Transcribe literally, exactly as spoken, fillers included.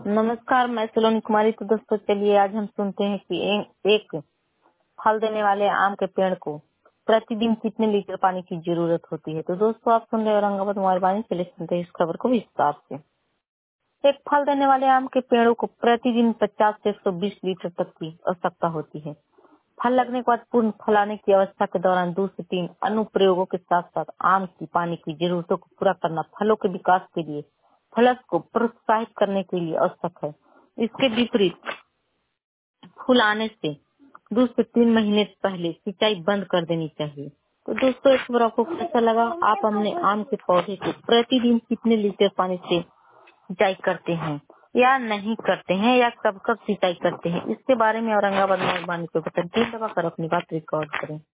नमस्कार, मैं सलोनी कुमारी। तो दोस्तों चलिए आज हम सुनते हैं कि ए, एक फल देने वाले आम के पेड़ को प्रतिदिन कितने लीटर पानी की जरूरत होती है। तो दोस्तों आप सुन रहे हैं औरंगाबाद मोबाइल वाणी। चलिए सुनते हैं इस खबर को विस्तार से। एक फल देने वाले आम के पेड़ों को प्रतिदिन पचास से एक सौ बीस लीटर तक की आवश्यकता होती है। फल लगने के बाद पूर्ण फलाने की अवस्था के दौरान दो से तीन अनुप्रयोगों के साथ साथ आम की पानी की जरूरतों को पूरा करना फलों के विकास के लिए फलस को प्रोत्साहित करने के लिए आवश्यक है। इसके विपरीत फूल आने से दो से तीन महीने पहले सिंचाई बंद कर देनी चाहिए। तो दोस्तों इस खबर आपको कैसा लगा? आप अपने आम के पौधे को प्रतिदिन कितने लीटर पानी से सिंचाई करते हैं या नहीं करते हैं, या कब कब सिंचाई करते हैं, इसके बारे में औरंगाबाद में वाणी को बटन दबाकर अपनी बात रिकॉर्ड करें।